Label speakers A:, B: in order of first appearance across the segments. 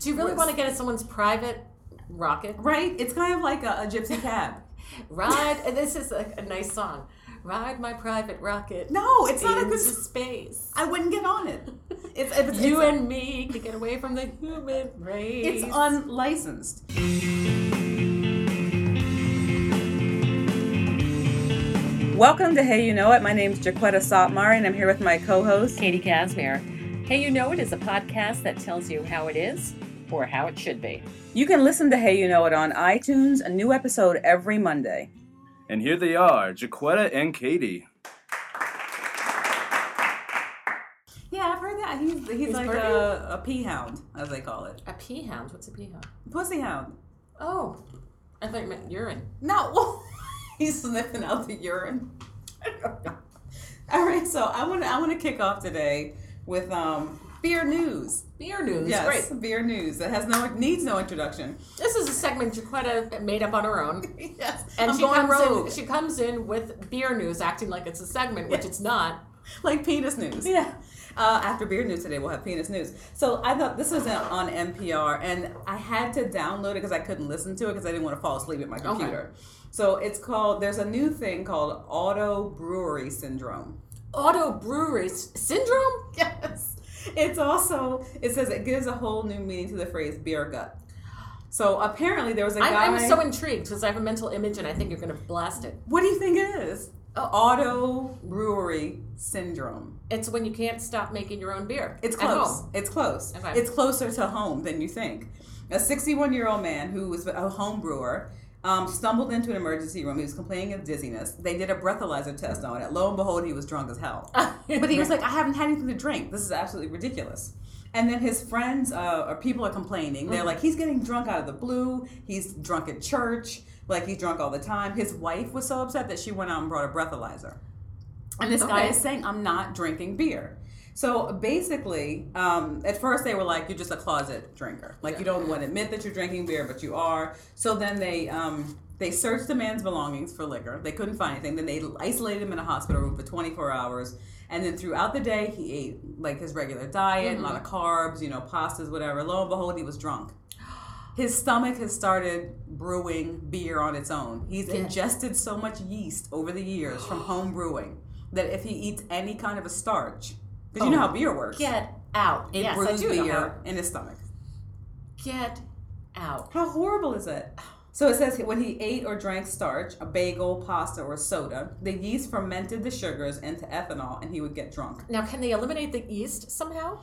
A: Do you really want to get in someone's private rocket?
B: Right? It's kind of like a gypsy cab.
A: Ride, and this is a nice song. Ride my private rocket.
B: No, it's not a good
A: space.
B: I wouldn't get on it.
A: You and me can get away from the human race.
B: It's unlicensed. Welcome to Hey You Know It. My name's Jaquetta Sotmar, and I'm here with my co-host,
A: Katie Casimir. Hey You Know It is a podcast that tells you how it is or how it should be.
B: You can listen to Hey You Know It on iTunes, a new episode every Monday.
C: And here they are, Jaquetta and Katie.
B: Yeah, I've heard that. He's like a pea hound, as they call it.
A: A pea hound? What's a pea hound?
B: Pussy hound.
A: Oh, I thought you meant urine.
B: No, he's sniffing out the urine. All right, so I want to kick off today with beer news.
A: Beer news,
B: yes,
A: great.
B: Beer news that needs no introduction.
A: This is a segment Jaquetta made up on her own.
B: Yes,
A: and she comes in with beer news, acting like it's a segment, which it's not.
B: Like penis news.
A: Yeah.
B: After beer news today, we'll have penis news. So I thought this was on NPR, and I had to download it because I couldn't listen to it because I didn't want to fall asleep at my computer. Okay. So it's called, there's a new thing called auto brewery syndrome.
A: Auto brewery syndrome?
B: Yes. It's also, it says it gives a whole new meaning to the phrase beer gut. So apparently there was a guy.
A: I'm so intrigued because I have a mental image and I think you're going to blast it.
B: What do you think it is? Auto brewery syndrome.
A: It's when you can't stop making your own beer.
B: It's close. It's close. Okay. It's closer to home than you think. A 61-year-old man who was a home brewer stumbled into an emergency room. He was complaining of dizziness. They did a breathalyzer test on it. Lo and behold, he was drunk as hell. But he was like, I haven't had anything to drink. This is absolutely ridiculous. And then his friends or people are complaining. They're like, he's getting drunk out of the blue. He's drunk at church. Like, he's drunk all the time. His wife was so upset that she went out and brought a breathalyzer. And this guy is saying, I'm not drinking beer. So basically, at first they were like, you're just a closet drinker. Like, you don't want to admit that you're drinking beer, but you are. So then they searched the man's belongings for liquor. They couldn't find anything. Then they isolated him in a hospital room for 24 hours. And then throughout the day, he ate like his regular diet, a lot of carbs, pastas, whatever. Lo and behold, he was drunk. His stomach has started brewing beer on its own. He's ingested so much yeast over the years from home brewing that if he eats any kind of a starch, because you know how beer works.
A: Get out.
B: It brews beer in his stomach.
A: Get out.
B: How horrible is it? So it says when he ate or drank starch, a bagel, pasta, or soda, the yeast fermented the sugars into ethanol and he would get drunk.
A: Now, can they eliminate the yeast somehow?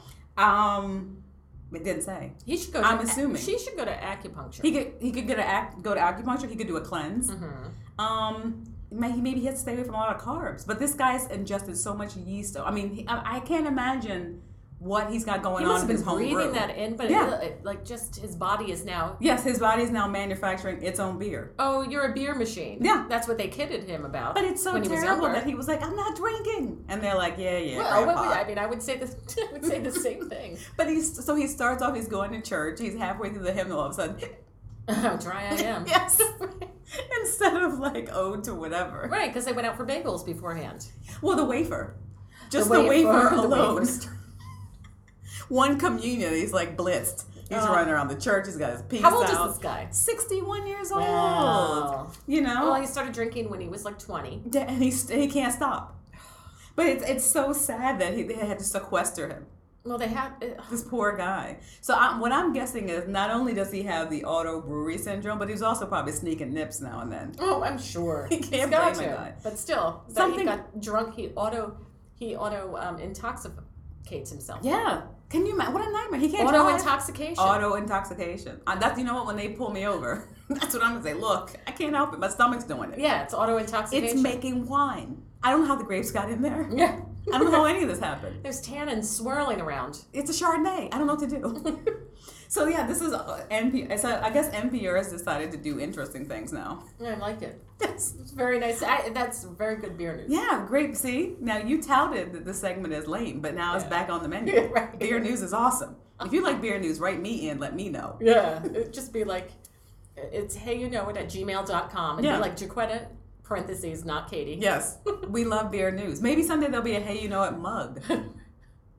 B: It didn't say.
A: He should go.
B: I'm assuming
A: she should go to acupuncture.
B: He could go to acupuncture. He could do a cleanse. Mm-hmm. Maybe he has to stay away from a lot of carbs. But this guy's ingested so much yeast. I mean, I can't imagine what he's got going on in his home brew.
A: He must have been breathing that in, but like just his body is now.
B: Yes, his body is now manufacturing its own beer.
A: Oh, you're a beer machine.
B: Yeah,
A: that's what they kidded him about.
B: But it's so terrible that he was like, "I'm not drinking," and they're like, "Yeah."
A: Well, I mean, I would say this. I would say the same thing.
B: But he starts off. He's going to church. He's halfway through the hymn, all of a sudden.
A: How dry I am.
B: Yes. Instead of like ode to whatever.
A: Right, because they went out for bagels beforehand.
B: Well, the wafer. Just the wafer alone. One communion, he's like blitzed. He's running around the church. He's got his peace out.
A: How old is this guy?
B: 61 years old.
A: Wow.
B: Well,
A: he started drinking when he was like 20.
B: And he can't stop. But it's so sad that they had to sequester him.
A: Well, they had
B: this poor guy. So what I'm guessing is not only does he have the auto brewery syndrome, but he's also probably sneaking nips now and then.
A: Oh, I'm sure.
B: He can't blame the guy.
A: But still, he got drunk. He auto intoxicates himself.
B: Yeah. Can you imagine? What a nightmare. He can't
A: Auto intoxication.
B: Auto intoxication. That's, you know what, when they pull me over, that's what I'm going to say. Look, I can't help it. My stomach's doing it.
A: Yeah, it's auto intoxication.
B: It's making wine. I don't know how the grapes got in there.
A: Yeah.
B: I don't know how any of this happened.
A: There's tannins swirling around.
B: It's a Chardonnay. I don't know what to do. So yeah, this is NPR. So I guess NPR has decided to do interesting things now.
A: Yeah, I like it. Yes. It's very nice. That's very good beer news.
B: Yeah, great. See, now you touted that the segment is lame, but now it's back on the menu. Right. Beer news is awesome. If you like beer news, write me in. Let me know.
A: Yeah. It'd just be like, it's heyyouknowit@gmail.com and be like Jaquetta, parentheses, not Katie.
B: Yes. We love beer news. Maybe someday there'll be a Hey You Know It mug.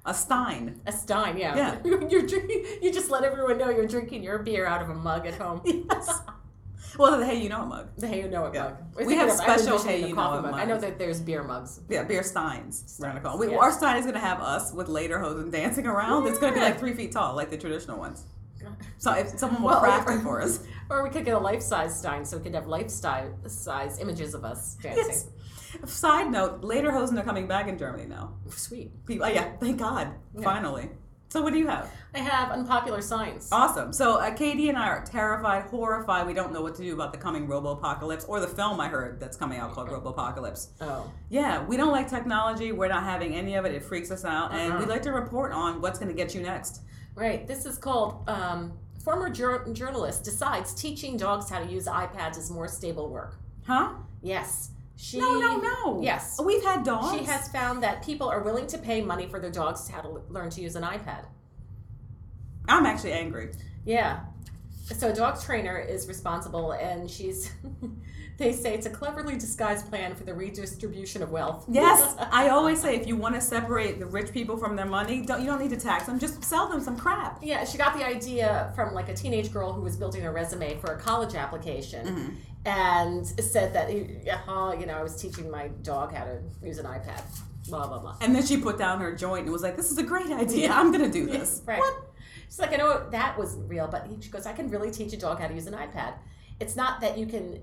B: A Stein.
A: A Stein, yeah.
B: Yeah.
A: You just let everyone know you're drinking your beer out of a mug at home.
B: Yes. Well, the Hey You Know It mug.
A: The Hey You Know It mug.
B: We have special Hey You Know It mugs.
A: I know that there's beer mugs.
B: Yeah, beer Steins. We're gonna call them. Our Stein is gonna have us with lederhosen dancing around. It's gonna be like 3 feet tall, like the traditional ones. So if someone will craft it for us.
A: Or we could get a life-size Stein so we could have life-size images of us dancing.
B: Yes. Side note, lederhosen are coming back in Germany now.
A: Sweet.
B: People, yeah, thank God. Yeah. Finally. So what do you have?
A: I have Unpopular Science.
B: Awesome. So Katie and I are terrified, horrified. We don't know what to do about the coming Robopocalypse, or the film I heard that's coming out called Robopocalypse.
A: Oh.
B: Yeah, we don't like technology. We're not having any of it. It freaks us out. And we'd like to report on what's going to get you next.
A: Right. This is called Former Journalist Decides Teaching Dogs How to Use iPads is More Stable Work.
B: Huh?
A: Yes.
B: No.
A: Yes.
B: We've had dogs.
A: She has found that people are willing to pay money for their dogs how to learn to use an iPad.
B: I'm actually angry.
A: Yeah. So a dog trainer is responsible, and they say it's a cleverly disguised plan for the redistribution of wealth.
B: Yes. I always say if you want to separate the rich people from their money, you don't need to tax them. Just sell them some crap.
A: Yeah, she got the idea from like a teenage girl who was building a resume for a college application. Mm-hmm. And said that, I was teaching my dog how to use an iPad, blah, blah, blah.
B: And then she put down her joint and was like, this is a great idea. I'm going to do this.
A: Right. What? She's like, I know that wasn't real, but she goes, I can really teach a dog how to use an iPad. It's not that you can.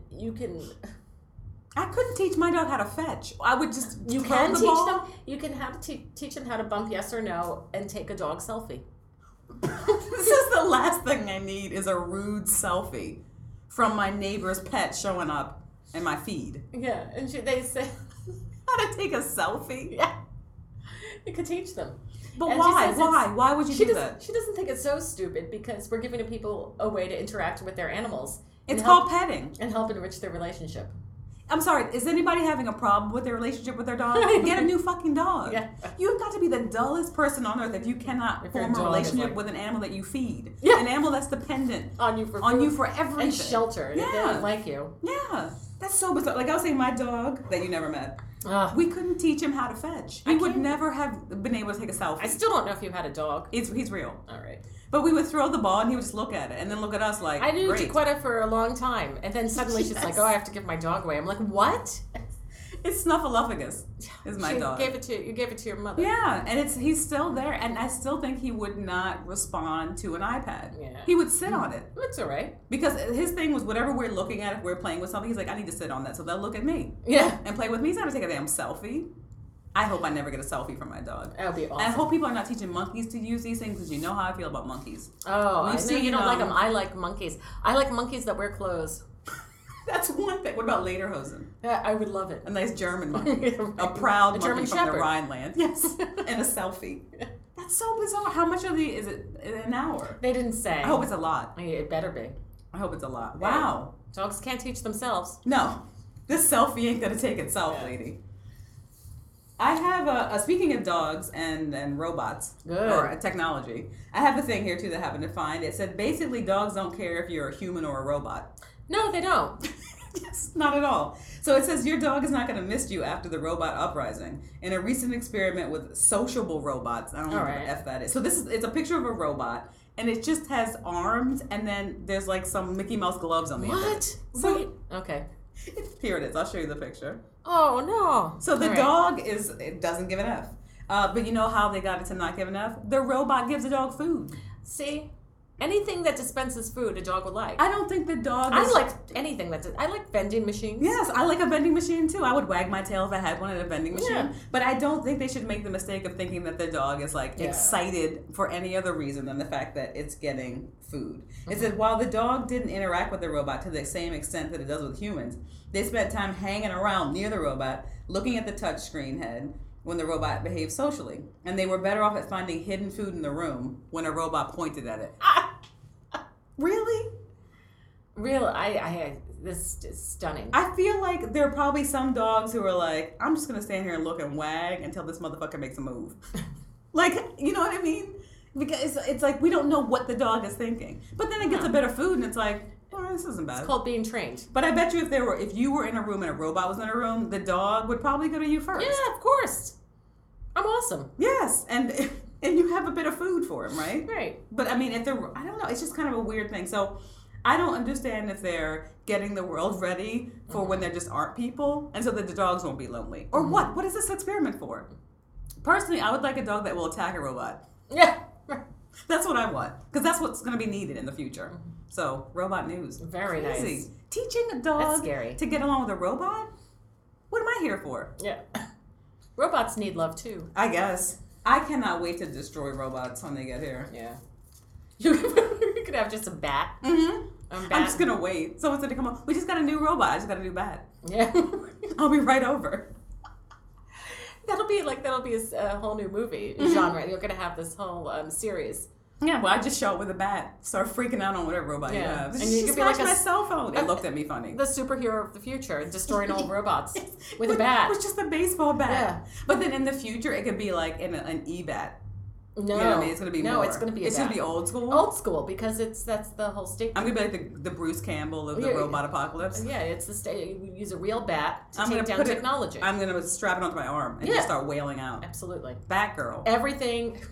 B: I couldn't teach my dog how to fetch. I would just
A: You can teach them. You can teach them how to bump yes or no and take a dog selfie.
B: This is the last thing I need is a rude selfie from my neighbor's pet showing up in my feed.
A: Yeah, and they say
B: how to take a selfie.
A: Yeah, you could teach them.
B: But why? Why would you do that?
A: She doesn't think it's so stupid because we're giving people a way to interact with their animals.
B: It's called petting
A: and help enrich their relationship.
B: I'm sorry, is anybody having a problem with their relationship with their dog? Get a new fucking dog. Yeah. You've got to be the dullest person on earth if you cannot form a relationship with an animal that you feed. Yeah. An animal that's dependent on you for everything.
A: And shelter. Yeah. They don't like you.
B: Yeah. That's so bizarre. Like I was saying, my dog that you never met, we couldn't teach him how to fetch. He would never have been able to take a selfie.
A: I still don't know if you had a dog.
B: He's real.
A: All right.
B: But we would throw the ball and he would just look at it and then look at us like,
A: I knew
B: great.
A: Jaquetta for a long time. And then suddenly she's like, I have to give my dog away. I'm like, what?
B: It's Snuffleupagus is my dog.
A: You gave it to your mother.
B: Yeah, and he's still there. And I still think he would not respond to an iPad.
A: Yeah.
B: He would sit on it.
A: That's all right.
B: Because his thing was whatever we're looking at, if we're playing with something, he's like, I need to sit on that. So they'll look at me.
A: Yeah.
B: And play with me. He's not going to take a damn selfie. I hope I never get a selfie from my dog.
A: That would be awesome.
B: And I hope people are not teaching monkeys to use these things because you know how I feel about monkeys.
A: Oh, I know you don't like them. I like monkeys. I like monkeys that wear clothes.
B: That's one thing. What about lederhosen?
A: Yeah, I would love it.
B: A nice German monkey. A proud monkey
A: German
B: from
A: Shepherd.
B: the Rhineland. Yes. And a selfie. That's so bizarre. How much is it in an hour?
A: They didn't say.
B: I hope it's a lot.
A: It better be.
B: I hope it's a lot. Wow.
A: Dogs can't teach themselves.
B: No. This selfie ain't going to take itself, lady. I have, speaking of dogs and robots, or technology, I have a thing here, too, that I happened to find. It said, basically, dogs don't care if you're a human or a robot.
A: No, they don't.
B: Yes, not at all. So it says, your dog is not going to miss you after the robot uprising. In a recent experiment with sociable robots, I don't know what the F that is. So it's a picture of a robot, and it just has arms, and then there's like some Mickey Mouse gloves on the end.
A: What?
B: So,
A: okay.
B: Here it is. I'll show you the picture.
A: Oh, no.
B: So the dog it doesn't give an F. But you know how they got it to not give an F? The robot gives the dog food.
A: See? Anything that dispenses food, a dog would like.
B: I don't think the dog
A: I like anything I like vending machines.
B: Yes, I like a vending machine too. I would wag my tail if I had one at a vending machine. Yeah. But I don't think they should make the mistake of thinking that the dog is excited for any other reason than the fact that it's getting food. Mm-hmm. It said while the dog didn't interact with the robot to the same extent that it does with humans, they spent time hanging around near the robot, looking at the touch screen head when the robot behaved socially. And they were better off at finding hidden food in the room when a robot pointed at it. Really?
A: This is stunning.
B: I feel like there are probably some dogs who are like, I'm just going to stand here and look and wag until this motherfucker makes a move. Like, you know what I mean? Because it's like we don't know what the dog is thinking. But then it gets a bit of food and it's like, oh, this isn't bad.
A: It's called being trained.
B: But I bet you if you were in a room and a robot was in a room, the dog would probably go to you first.
A: Yeah, of course. I'm awesome.
B: Yes. And and you have a bit of food for him, right?
A: Right.
B: But I mean, if they're, I don't know, it's just kind of a weird thing. So I don't understand if they're getting the world ready for when there just aren't people, and so that the dogs won't be lonely. Or what? What is this experiment for? Personally, I would like a dog that will attack a robot.
A: Yeah.
B: That's what I want, because that's what's going to be needed in the future. So, robot news.
A: Very nice.
B: Teaching a
A: That's
B: dog
A: scary.
B: to get along with a robot? What am I here for?
A: Yeah. Robots need love too.
B: I guess. I cannot wait to destroy robots when they get here.
A: Yeah. You could have just a bat.
B: Mm-hmm.
A: Bat.
B: I'm just going to wait. Someone's going to come up. We just got a new robot. I just got a new bat.
A: Yeah.
B: I'll be right over.
A: That'll be a whole new movie genre. You're gonna have this whole series.
B: Yeah, well, I just show up with a bat, start freaking out on whatever robot you have.
A: And you could be like
B: my cell phone. It looked at me funny.
A: The superhero of the future, destroying all robots with a bat.
B: With just a baseball bat.
A: Yeah.
B: But then in the future, it could be like an e-bat.
A: No,
B: you know what I mean? It's gonna be more.
A: it's gonna be.
B: It's gonna be old school.
A: Old school because that's the whole state.
B: I'm gonna be like the Bruce Campbell of the robot apocalypse.
A: Yeah, it's the state. You use a real bat to take
B: gonna
A: down technology.
B: I'm gonna strap it onto my arm and just start wailing out.
A: Absolutely.
B: Batgirl.
A: Everything.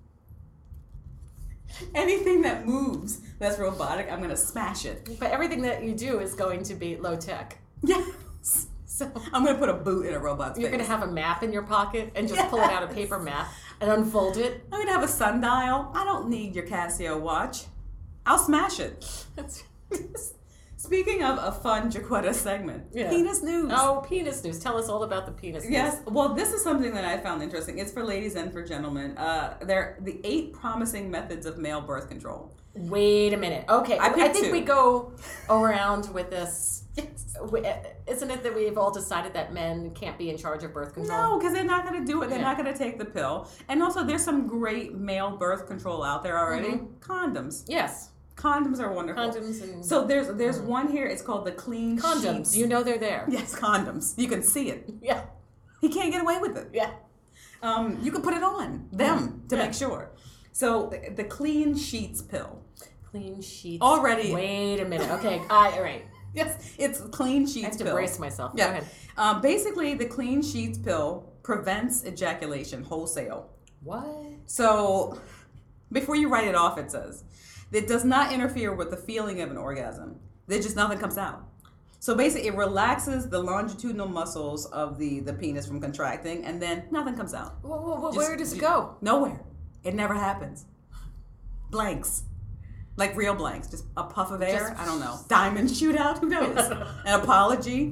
B: Anything that moves that's robotic, I'm gonna smash it.
A: But everything that you do is going to be low tech.
B: Yes.
A: So
B: I'm gonna put a boot in a robot's
A: you're
B: face.
A: gonna have a map in your pocket and just pull it out, a paper map, and unfold it.
B: I'm gonna have a sundial. I don't need your Casio watch. I'll smash it. Speaking of a fun Jaquetta segment, penis news.
A: Oh, penis news. Tell us all about the penis news.
B: Yes. Well, this is something that I found interesting. It's for ladies and for gentlemen. They're the 8 promising methods of male birth control.
A: Wait a minute. Okay, I think
B: 2.
A: we go around with this. Isn't it that we've all decided that men can't be in charge of birth control?
B: No, because they're not going to do it. They're not going to take the pill. And also, there's some great male birth control out there already. Mm-hmm. Condoms.
A: Yes.
B: Condoms are wonderful.
A: Condoms and
B: so there's one here. It's called the Clean
A: Condoms.
B: Sheets.
A: You know they're there.
B: Yes, condoms. You can see it.
A: Yeah.
B: He can't get away with it.
A: Yeah.
B: You can put it on them to make sure. So the Clean Sheets pill.
A: Clean Sheets.
B: Already.
A: Wait a minute. Okay. All right.
B: Yes, it's Clean Sheets
A: I have to
B: pill.
A: brace myself.
B: Yeah.
A: Go ahead.
B: Basically, the Clean Sheets pill prevents ejaculation wholesale.
A: What?
B: So, before you write it off, it says, it does not interfere with the feeling of an orgasm. There just nothing comes out. So basically, it relaxes the longitudinal muscles of the penis from contracting, and then nothing comes out.
A: Where does it go?
B: Nowhere. It never happens. Blanks. Like real blanks. Just a puff of air. I don't know. Diamond shootout. Who knows? An apology.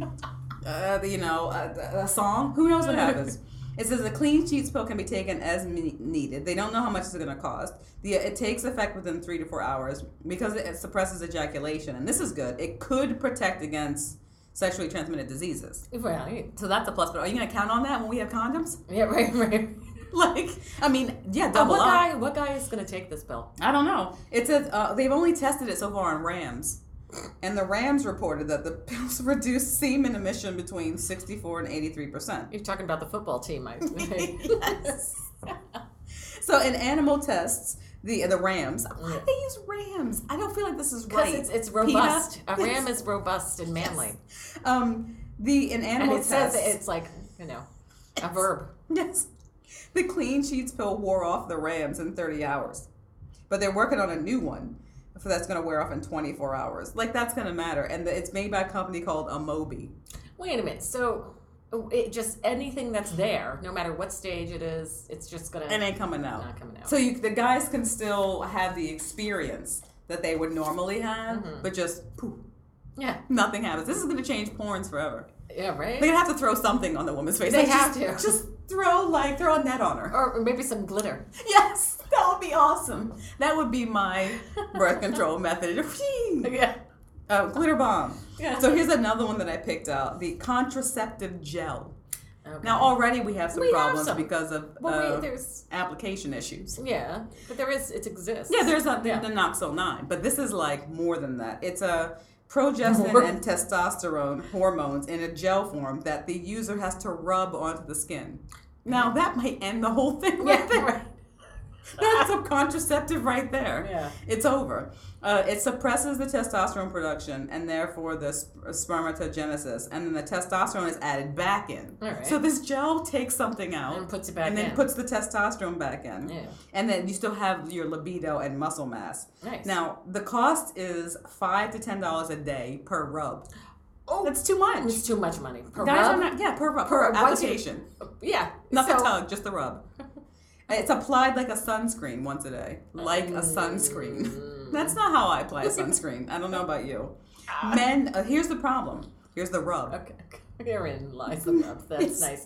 B: A song. Who knows what happens? It says the Clean Sheets pill can be taken as needed. They don't know how much it's going to cost. It takes effect within 3 to 4 hours because it suppresses ejaculation. And this is good. It could protect against sexually transmitted diseases.
A: Right.
B: So that's a plus. But are you going to count on that when we have condoms?
A: Yeah, right.
B: Double up.
A: What guy is going to take this pill?
B: I don't know. It says they've only tested it so far on rams. And the rams reported that the pills reduced semen emission between 64 and 83%.
A: You're talking about the football team, I
B: Yes. So in animal tests, the rams, why do they use rams? I don't feel like this is right.
A: Because it's robust. A ram is robust and manly.
B: Yes. In animal tests,
A: says it's like, a verb.
B: Yes. The Clean Sheets pill wore off the rams in 30 hours. But they're working on a new one. So that's going to wear off in 24 hours. Like, that's going to matter. And it's made by a company called Amobi.
A: Wait a minute. So, just anything that's there, no matter what stage it is, it's just going to...
B: It ain't coming out.
A: Not coming out.
B: So the guys can still have the experience that they would normally have, but just poof.
A: Yeah.
B: Nothing happens. This is going to change porns forever.
A: Yeah, right?
B: They're going to have to throw something on the woman's face.
A: They have to.
B: Just throw a net on her.
A: Or maybe some glitter.
B: Yes, that would be awesome. That would be my birth control method.
A: Yeah.
B: Glitter bomb.
A: Yeah.
B: So here's another one that I picked out. The contraceptive gel.
A: Okay.
B: Now already we have some problems because of
A: there's
B: application issues.
A: Yeah, but it exists.
B: Yeah, there's the Noxil 9, but this is like more than that. It's a progestin and testosterone hormones in a gel form that the user has to rub onto the skin. Now that might end the whole thing right there. That's a contraceptive right there.
A: Yeah.
B: It's over. It suppresses the testosterone production and therefore the spermatogenesis, and then the testosterone is added back in.
A: All right.
B: So this gel takes something out
A: And puts it back in.
B: and then puts the testosterone back in.
A: Yeah.
B: And then you still have your libido and muscle mass.
A: Nice.
B: Now, the cost is $5 to $10 a day per rub.
A: Oh,
B: That's too much.
A: it's too much money. Per
B: Guys
A: rub?
B: are not, yeah, per rub.
A: Per-
B: Per
A: once you-
B: application.
A: Yeah.
B: Not the
A: So-
B: tug, just the rub. It's applied like a sunscreen once a day. Like a sunscreen. That's not how I apply a sunscreen. I don't know about you. Men, here's the problem. Here's the rub.
A: Okay. Herein lies the rub. That's nice.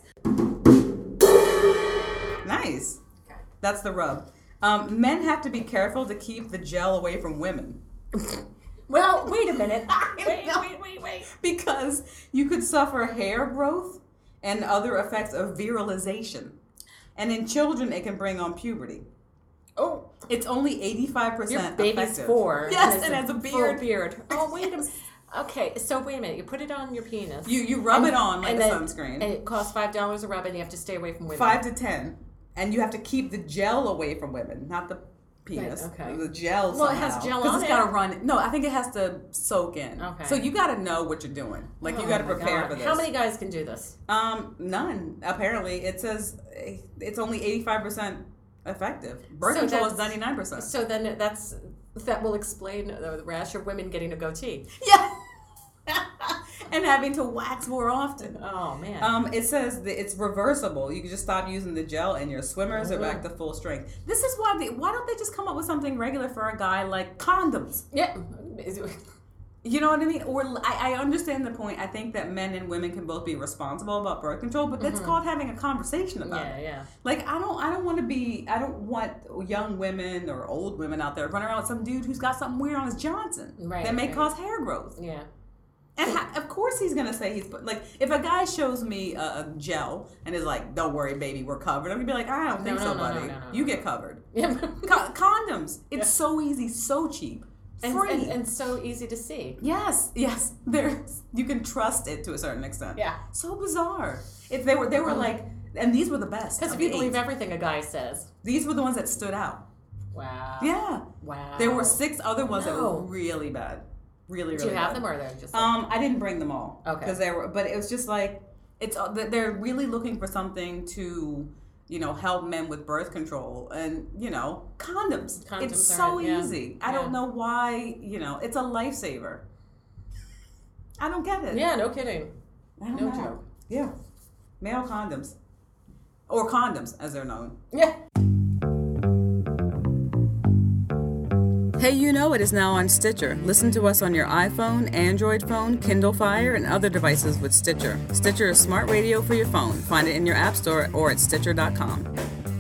B: Nice. That's the rub. Men have to be careful to keep the gel away from women.
A: Well, wait a minute. Wait.
B: Because you could suffer hair growth and other effects of virilization. And in children, it can bring on puberty.
A: Oh,
B: It's only 85%
A: your baby's
B: effective.
A: 4.
B: Yes, it has a beard.
A: Full beard. Oh, wait a minute. Okay, so wait a minute. You put it on your penis.
B: You rub it on like
A: and
B: a
A: then-
B: sunscreen.
A: And it costs $5 a rub, and you have to stay away from women.
B: 5 to 10. And you have to keep the gel away from women, not the penis.
A: Right, okay.
B: The gel
A: Well, it
B: somehow.
A: has gel
B: 'Cause
A: on
B: it's
A: it.
B: got to run. No, I think it has to soak in.
A: Okay.
B: So you got to know what you're doing. Like, you got to
A: Oh my
B: prepare
A: God.
B: for this.
A: How many guys can do this?
B: None. Apparently, it says it's only 85% effective. Birth
A: So
B: control is
A: that's-
B: 99%.
A: So then that will explain the rash of women getting a goatee.
B: Yeah. And having to wax more often.
A: Oh man.
B: It says that it's reversible. You can just stop using the gel, and your swimmers are back to full strength. This is why why don't they just come up with something regular for a guy like condoms?
A: Yeah.
B: You know what I mean? Or I understand the point. I think that men and women can both be responsible about birth control, but that's called having a conversation about it.
A: Yeah.
B: Like I don't want young women or old women out there running around with some dude who's got something weird on his Johnson that may cause hair growth.
A: Yeah.
B: And of course he's gonna say like if a guy shows me a gel and is like, "Don't worry, baby, we're covered," I'm gonna be like, "I don't think so, buddy. You get covered."
A: Yeah.
B: Condoms. It's so easy, so cheap, free,
A: and so easy to see.
B: yes. You can trust it to a certain extent.
A: Yeah.
B: So bizarre. If they were like, and these were the best.
A: Because
B: of
A: we
B: the
A: believe
B: 8.
A: everything a guy says.
B: These were the ones that stood out.
A: Wow.
B: Yeah.
A: Wow.
B: There were 6 other ones that
A: No.
B: were really bad. Really
A: Do you have
B: bad.
A: them or they're just?
B: I didn't bring them all.
A: Okay.
B: Because but it was just like they're really looking for something to, help men with birth control and condoms. It's so easy. I don't know why. It's a lifesaver. I don't get it.
A: Yeah. No kidding.
B: I don't
A: No
B: know.
A: joke.
B: Yeah, male condoms, or condoms as they're known.
A: Yeah.
B: Hey You Know It is now on Stitcher. Listen to us on your iPhone, Android phone, Kindle Fire, and other devices with Stitcher. Stitcher is smart radio for your phone. Find it in your app store or at Stitcher.com.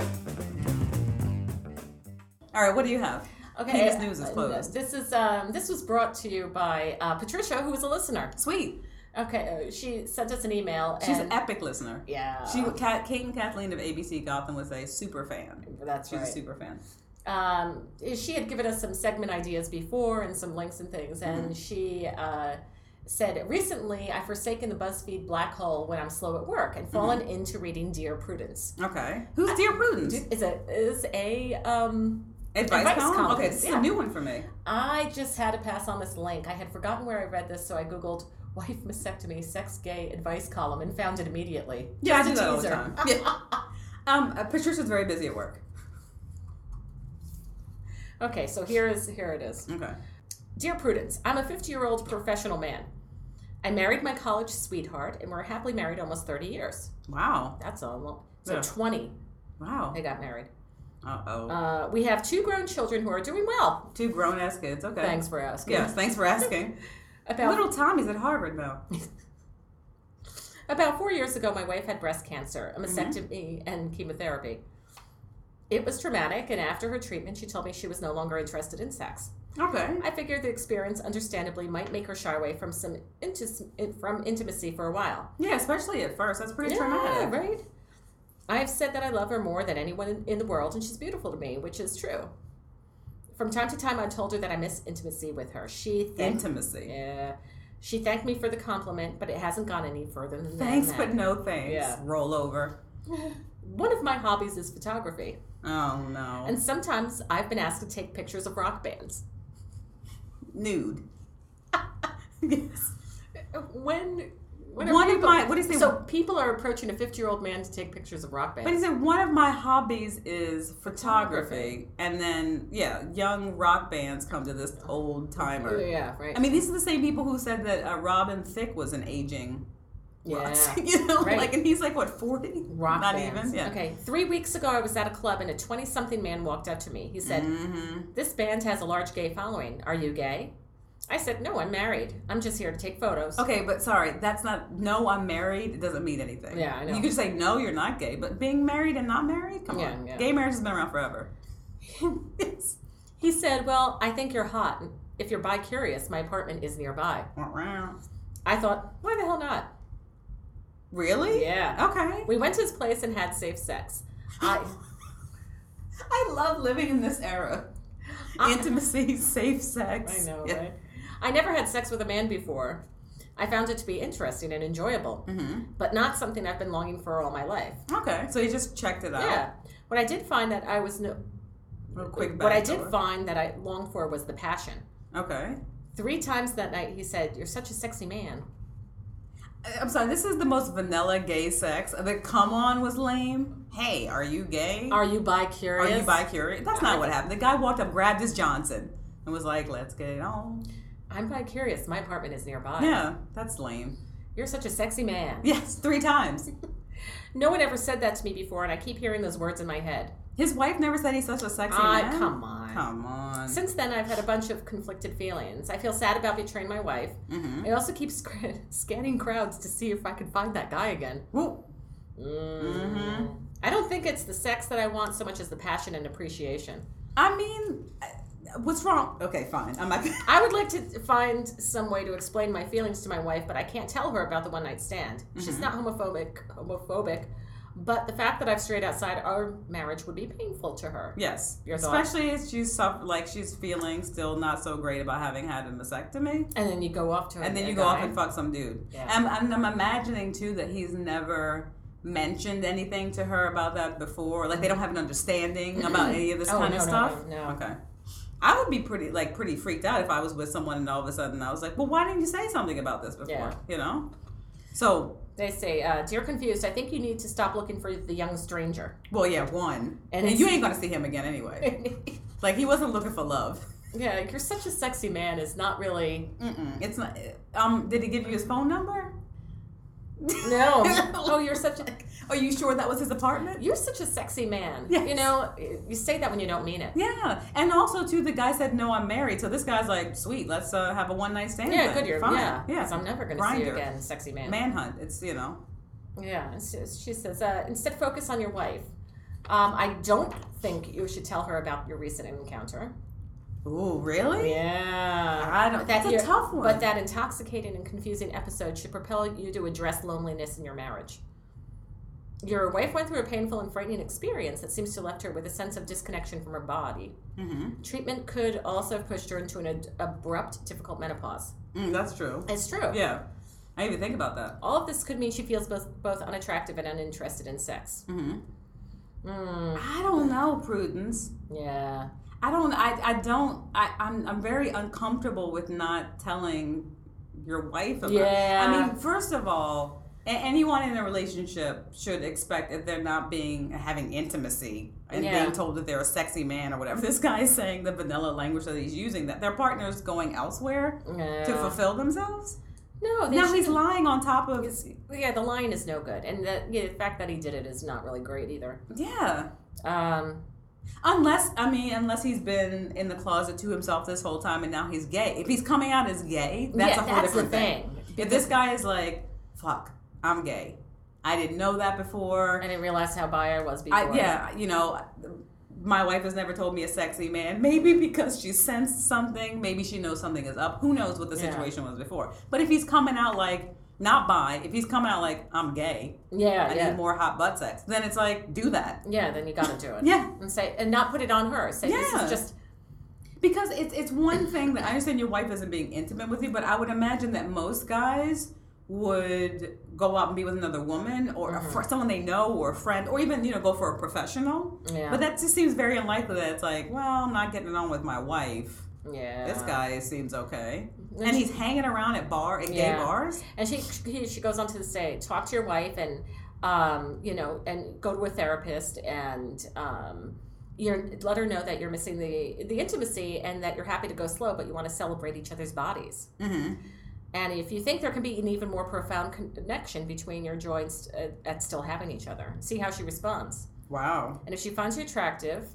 B: All right, what do you have?
A: Okay.
B: Penis News is closed.
A: This was brought to you by Patricia, who is a listener.
B: Sweet.
A: Okay. She sent us an email.
B: She's an epic listener.
A: Yeah.
B: Kate and Kathleen of ABC Gotham was a super fan.
A: That's
B: She's
A: right.
B: a super fan.
A: She had given us some segment ideas before and some links and things, and she said, "Recently, I've forsaken the BuzzFeed black hole when I'm slow at work and fallen into reading Dear Prudence."
B: Okay. Who's Dear Prudence?
A: Is a
B: Advice column? Okay, this is
A: yeah.
B: a new one for me.
A: I just had to pass on this link. I had forgotten where I read this, so I googled "wife mastectomy sex gay advice column" and found it immediately.
B: Yeah, I
A: Just
B: do
A: a
B: that all the
A: teaser.
B: time. Yeah. Patricia's very busy at work.
A: Okay, so here it is.
B: Okay.
A: Dear Prudence, I'm a 50-year-old professional man. I married my college sweetheart, and we're happily married almost 30 years.
B: Wow.
A: That's all. So
B: Yeah.
A: 20,
B: Wow.
A: they got married.
B: Uh-oh.
A: We have 2 grown children who are doing well.
B: 2 grown-ass kids. Okay.
A: Thanks for asking.
B: Yes, thanks for asking. Little Tommy's at Harvard now.
A: About 4 years ago, my wife had breast cancer, a mastectomy, and chemotherapy. It was traumatic, and after her treatment, she told me she was no longer interested in sex.
B: Okay.
A: I figured the experience, understandably, might make her shy away from intimacy for a while.
B: Yeah, especially at first. That's pretty traumatic.
A: Right? I have said that I love her more than anyone in the world, and she's beautiful to me, which is true. From time to time, I told her that I miss intimacy with her.
B: Intimacy.
A: Yeah. She thanked me for the compliment, but it hasn't gone any further than
B: Thanks,
A: that.
B: but no thanks.
A: Yeah.
B: Roll over.
A: One of my hobbies is photography.
B: Oh, no.
A: And sometimes I've been asked to take pictures of rock bands.
B: Nude. Yes.
A: So people are approaching a 50-year-old man to take pictures of rock bands.
B: But he said, one of my hobbies is photography. And then, young rock bands come to this old timer.
A: Yeah, right.
B: I mean, these are the same people who said that Robin Thicke was an aging rock.
A: Right.
B: And he's like, what, 40?
A: Rock
B: Not
A: bands.
B: even? Yeah.
A: Okay, 3 weeks ago I was at a club and a 20-something man walked up to me. He said, this band has a large gay following. Are you gay? I said, no, I'm married. I'm just here to take photos.
B: Okay, but sorry, that's not, no, I'm married, it doesn't mean anything.
A: Yeah, I know.
B: You could say, no, you're not gay, but being married and not married? Come on.
A: Yeah.
B: Gay marriage has been around forever.
A: He said, well, I think you're hot. If you're bi-curious, my apartment is nearby. I thought, why the hell not?
B: Really?
A: Yeah.
B: Okay.
A: We went to his place and had safe sex.
B: I love living in this era. Intimacy, safe sex.
A: I know, right? I never had sex with a man before. I found it to be interesting and enjoyable, but not something I've been longing for all my life.
B: Okay, so you just checked it out.
A: Yeah. What I did find that I longed for was the passion.
B: Okay.
A: 3 times that night he said, "You're such a sexy man."
B: I'm sorry, this is the most vanilla gay sex. The come on was lame. Hey, are you gay?
A: Are you bi-curious?
B: Are you bi-curious? That's not what happened. The guy walked up, grabbed his Johnson, and was like, let's get it on.
A: I'm bi-curious. My apartment is nearby.
B: Yeah, that's lame.
A: You're such a sexy man.
B: Yes, 3 times.
A: No one ever said that to me before, and I keep hearing those words in my head.
B: His wife never said he's such a sexy man?
A: Come on.
B: Come on.
A: Since then, I've had a bunch of conflicted feelings. I feel sad about betraying my wife. I also keep scanning crowds to see if I can find that guy again. I don't think it's the sex that I want so much as the passion and appreciation.
B: I mean, what's wrong? Okay, fine. I'm not.
A: I would like to find some way to explain my feelings to my wife, but I can't tell her about the one-night stand. She's not homophobic, but the fact that I've strayed outside our marriage would be painful to her.
B: Yes,
A: Your thoughts?
B: especially if she's feeling still not so great about having had a vasectomy.
A: And then you go off to
B: and go off and fuck some dude.
A: Yeah.
B: And I'm imagining too that he's never mentioned anything to her about that before. Like they don't have an understanding about any of this kind of stuff.
A: No.
B: Okay. I would be pretty freaked out if I was with someone and all of a sudden I was like, well, why didn't you say something about this before?
A: Yeah.
B: You know? So
A: they say, dear confused, I think you need to stop looking for the young stranger.
B: Well, yeah, one. And you ain't gonna see him again anyway. Like he wasn't looking for love.
A: Yeah, you're such a sexy man is not really.
B: It's not. Did he give you his phone number?
A: No. Oh, you're such a.
B: Are you sure that was his apartment?
A: You're such a sexy man.
B: Yes.
A: You know, you say that when you don't mean it.
B: Yeah, and also too, the guy said no, I'm married. So this guy's like, sweet, let's have a one-night stand.
A: Yeah,
B: then.
A: good. You're
B: fine.
A: yeah.
B: Yeah.
A: Because I'm never going to see you again, sexy man.
B: Manhunt. It's
A: Yeah, and she says instead focus on your wife. I don't think you should tell her about your recent encounter.
B: Ooh, really?
A: Yeah.
B: I don't. That's a tough one.
A: But that intoxicating and confusing episode should propel you to address loneliness in your marriage. Your wife went through a painful and frightening experience that seems to have left her with a sense of disconnection from her body. Treatment could also have pushed her into an abrupt, difficult menopause.
B: That's true.
A: It's true.
B: Yeah. I didn't even think about that.
A: All of this could mean she feels both unattractive and uninterested in sex.
B: I don't know, Prudence.
A: Yeah.
B: I'm very uncomfortable with not telling your wife about it.
A: Yeah.
B: I mean, first of all, anyone in a relationship should expect if they're not having intimacy and being told that they're a sexy man or whatever. This guy is saying the vanilla language that he's using, that their partner's going elsewhere to fulfill themselves.
A: No,
B: now he's lying on top of.
A: Yeah, the lying is no good, and the fact that he did it is not really great either.
B: Yeah. Unless he's been in the closet to himself this whole time and now he's gay. If he's coming out as gay, that's a whole different thing. If this guy is like, fuck, I'm gay. I didn't know that before.
A: I didn't realize how bi I was before.
B: My wife has never told me a sexy man. Maybe because she sensed something. Maybe she knows something is up. Who knows what the situation was before. But if he's coming out like, not bi, if he's coming out like, I'm gay, I need more hot butt sex, then it's like, do that.
A: Yeah, then you gotta do it.
B: Yeah.
A: And not put it on her. Say, this is just...
B: Because it's one thing that I understand your wife isn't being intimate with you, but I would imagine that most guys would go out and be with another woman or someone they know or a friend or even, go for a professional.
A: Yeah.
B: But that just seems very unlikely that it's like, well, I'm not getting it on with my wife.
A: Yeah.
B: This guy seems okay. And he's hanging around at gay bars.
A: And she goes on to say, talk to your wife and, and go to a therapist and let her know that you're missing the intimacy and that you're happy to go slow, but you want to celebrate each other's bodies. Mm-hmm. And if you think there can be an even more profound connection between your joints at still having each other, see how she responds.
B: Wow.
A: And if she finds you attractive,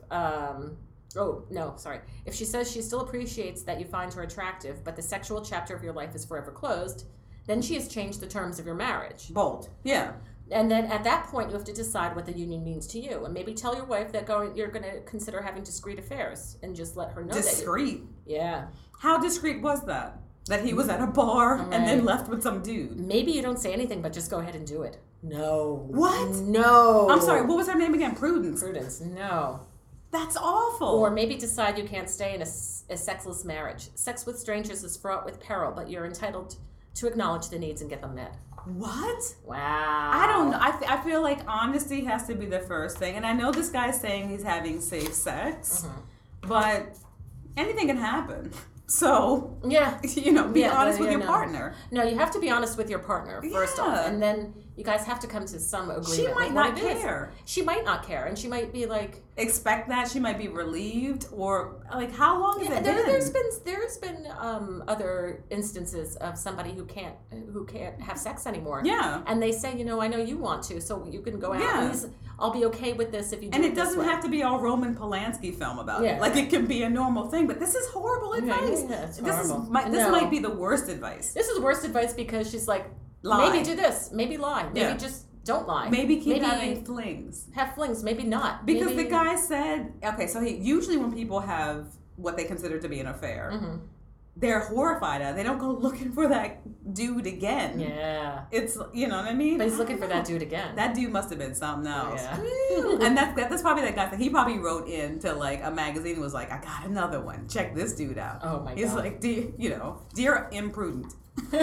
A: if she says she still appreciates that you find her attractive, but the sexual chapter of your life is forever closed, then she has changed the terms of your marriage.
B: Bold. Yeah.
A: And then at that point, you have to decide what the union means to you. And maybe tell your wife that you're going to consider having discreet affairs and just let her know
B: discreet?
A: Yeah.
B: How discreet was that? That he was at a bar and then left with some dude?
A: Maybe you don't say anything, but just go ahead and do it. No.
B: What?
A: No.
B: I'm sorry, what was her name again? Prudence.
A: Prudence, no.
B: That's awful.
A: Or maybe decide you can't stay in a sexless marriage. Sex with strangers is fraught with peril, but you're entitled to acknowledge the needs and get them met.
B: What?
A: Wow.
B: I don't know. I feel like honesty has to be the first thing. And I know this guy's saying he's having safe sex, but anything can happen. So, be honest with your partner.
A: No, you have to be honest with your partner, first off. And then you guys have to come to some agreement.
B: She might not care.
A: She might not care. And she might be like...
B: Expect that. She might be relieved. Or, like, how long has it been?
A: There's been other instances of somebody who can't have sex anymore.
B: Yeah.
A: And they say, I know you want to, so you can go out. Yeah. I'll be okay with this if you do
B: and
A: it
B: it doesn't have to be all Roman Polanski film about
A: it.
B: Like, it can be a normal thing. But this is horrible advice.
A: Yeah, it's horrible.
B: This might be the worst advice.
A: This is the worst advice because she's like,
B: lie.
A: Maybe do this. Maybe lie. Maybe just don't lie.
B: Maybe keep having flings.
A: Have flings. Maybe not.
B: Because the guy said, okay, so usually when people have what they consider to be an affair, they're horrified at it. They don't go looking for that dude again.
A: Yeah.
B: It's, you know what I mean?
A: But he's looking for that dude again.
B: That dude must have been something else.
A: Yeah.
B: And that's probably that guy. He probably wrote into like a magazine and was like, I got another one. Check this dude out.
A: Oh my God.
B: He's like, dear imprudent.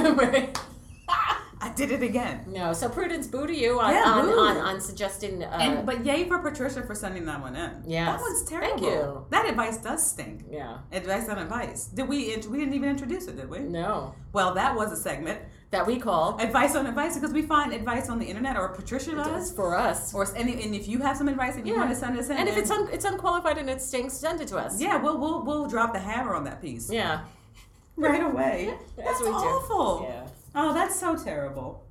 B: I did it again.
A: No, so Prudence, boo to you on suggesting.
B: But yay for Patricia for sending that one in.
A: Yeah,
B: that one's terrible.
A: Thank you.
B: That advice does stink.
A: Yeah,
B: advice on advice. We didn't even introduce it, did we?
A: No.
B: Well, that was a segment
A: that we call
B: advice on advice because we find advice on the internet, or Patricia does
A: for us.
B: And if you have some advice that you want to send us in,
A: and if it's unqualified and it stinks, send it to us.
B: Yeah, we'll drop the hammer on that piece.
A: Yeah,
B: right away. That's awful.
A: Yeah.
B: Oh, that's so terrible.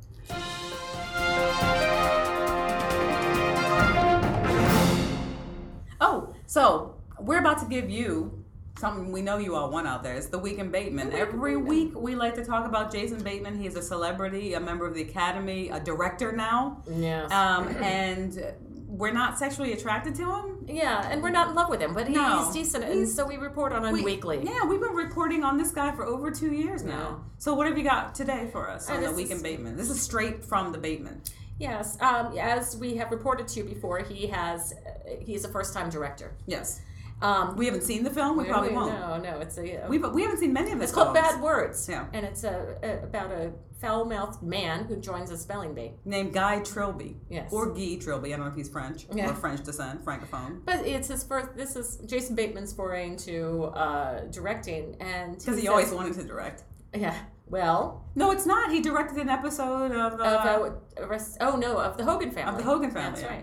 B: Oh, so we're about to give you something we know you all want out there. It's the Week in Bateman. Every week we like to talk about Jason Bateman. He is a celebrity, a member of the Academy, a director now.
A: Yes.
B: And we're not sexually attracted to him.
A: Yeah, and we're not in love with him, but he's decent, and so we report on him weekly.
B: Yeah, we've been reporting on this guy for over 2 years now. Yeah. So what have you got today for us on the Week in Bateman? This is straight from the Bateman.
A: Yes, as we have reported to you before, he's a first-time director.
B: Yes. We haven't seen the film. We probably won't.
A: No, it's
B: we haven't seen many of
A: his
B: films.
A: It's called Bad Words.
B: Yeah,
A: and it's about a foul-mouthed man who joins a spelling bee
B: named Guy Trilby.
A: Yes,
B: or Guy Trilby. I don't know if he's French or French descent, francophone.
A: But it's his first. This is Jason Bateman's foray into directing, and
B: because he always wanted to direct.
A: Yeah. Well,
B: no, it's not. He directed an episode of
A: the Hogan Family.
B: Of the Hogan Family.
A: That's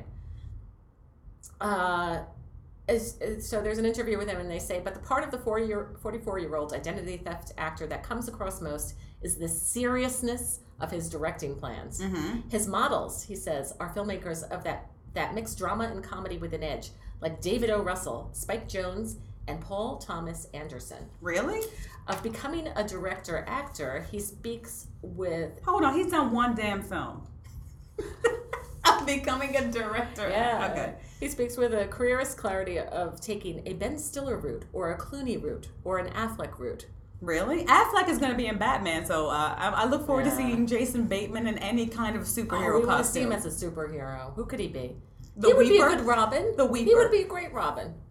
A: right. So there's an interview with him, and they say, but the part of the 44-year-old identity theft actor that comes across most is the seriousness of his directing plans. Mm-hmm. His models, he says, are filmmakers of that mixed drama and comedy with an edge, like David O. Russell, Spike Jonze, and Paul Thomas Anderson.
B: Really?
A: Of becoming a director-actor, he speaks with...
B: Hold on, he's done one damn film. Of becoming a director.
A: Yeah.
B: Okay.
A: He speaks with a careerist clarity of taking a Ben Stiller route, or a Clooney route, or an Affleck route.
B: Really? Affleck is going to be in Batman, so I look forward to seeing Jason Bateman in any kind of superhero
A: we want to see
B: costume.
A: him as a superhero. Who could he be?
B: The
A: He would
B: Weeper?
A: be a good Robin.
B: The Weeper.
A: He would be a great Robin.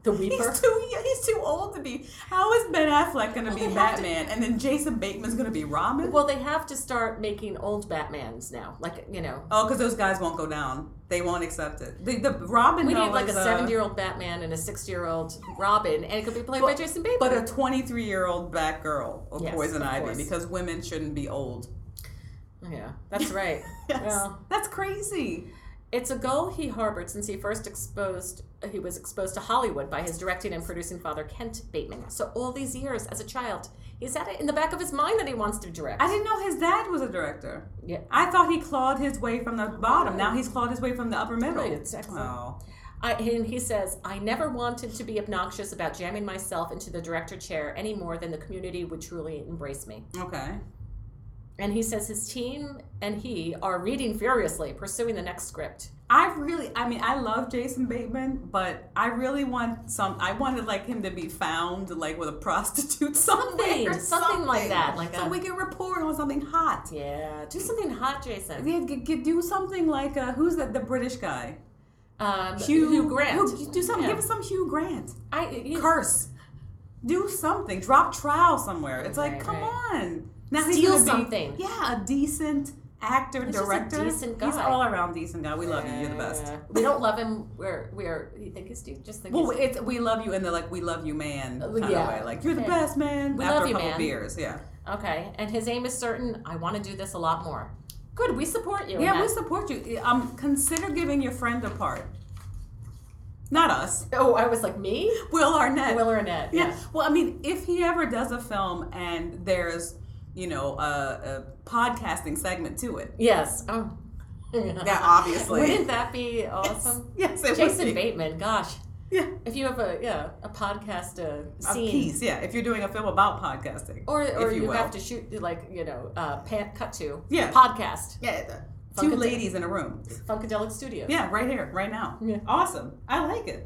A: The Weeper?
B: He's too old to be. How is Ben Affleck going to be Batman and then Jason Bateman's going to be Robin?
A: Well, they have to start making old Batmans now. Like,
B: Oh, because those guys won't go down. They won't accept it. The Robin,
A: we need like a 70-year-old Batman and a 60-year-old Robin, and it could be played by Jason Bateman.
B: But a 23-year-old Batgirl or Poison Ivy, because women shouldn't be old.
A: Yeah, that's right.
B: Yes. Well, that's crazy.
A: It's a goal he harbored since he was exposed to Hollywood by his directing and producing father, Kent Bateman. So all these years as a child, he's had it in the back of his mind that he wants to direct.
B: I didn't know his dad was a director.
A: Yeah.
B: I thought he clawed his way from the bottom. Now he's clawed his way from the upper middle.
A: Right, it's excellent.
B: Oh.
A: And he says, I never wanted to be obnoxious about jamming myself into the director chair any more than the community would truly embrace me.
B: Okay.
A: And he says his team and he are reading furiously, pursuing the next script.
B: I love Jason Bateman, but I really I wanted like him to be found like with a prostitute something
A: like that.
B: So we can report on something hot.
A: Yeah, do something hot, Jason.
B: Yeah, do something like, who's the British guy?
A: Hugh Grant.
B: Do something, give us some Hugh Grant.
A: Curse.
B: Do something, drop trowel somewhere. It's come on. Now
A: steal something.
B: A decent actor, director.
A: Just a decent guy.
B: He's all around decent guy. We love you. You're the best.
A: We don't love him. You think he's just think.
B: Well, we love you in the we love you man kind of way. Like you're the best man.
A: We
B: after
A: love you,
B: a couple
A: man.
B: Beers, yeah.
A: Okay, and his aim is certain. I want to do this a lot more. Good, we support you.
B: Yeah, we support you. Consider giving your friend a part. Not us.
A: Oh, I was like, me?
B: Will Arnett.
A: Yeah.
B: Well, if he ever does a film and there's, a podcasting segment to it.
A: Yes. Oh.
B: Yeah, obviously.
A: Wouldn't that be awesome?
B: Yes, it
A: Jason
B: would be.
A: Bateman, gosh.
B: Yeah.
A: If you have a podcast scene.
B: A piece, yeah. If you're doing a film about podcasting.
A: Or you have to shoot, cut to.
B: Yeah.
A: Podcast.
B: Yeah. Two ladies in a room.
A: Funkadelic Studios.
B: Yeah, right here, right now.
A: Yeah.
B: Awesome. I like it.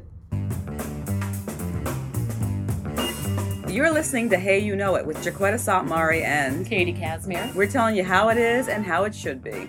B: You're listening to Hey You Know It with Jaquetta Sotmari and
A: Katie Casimir.
B: We're telling you how it is and how it should be.